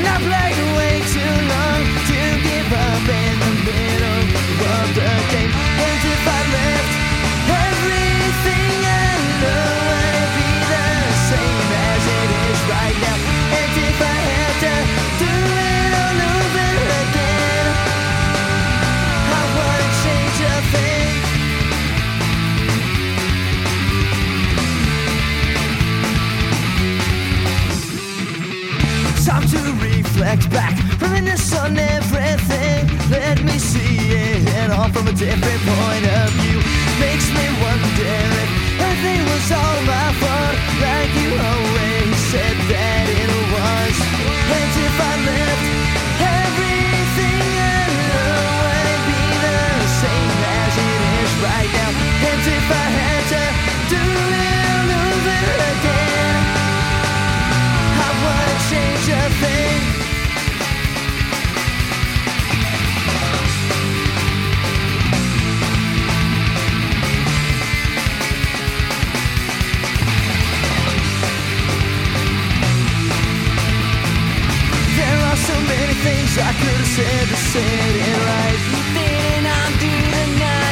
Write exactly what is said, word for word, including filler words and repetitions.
I played way too long to give up in the middle of the game. And if I left everything I know, would it be the same as it is right now? And if I had to do it all over again, I wouldn't change a thing. Time to reflect back, reminisce on everything. Let me see it all from a different point of view. Makes me wonder if everything was all my fault, like you always said that it was. And if I left everything I know, would it be the same as it is right now? And if I had to do it all over again, I wouldn't change a thing. There are so many things I could have said to set it right. Then I'm through the night.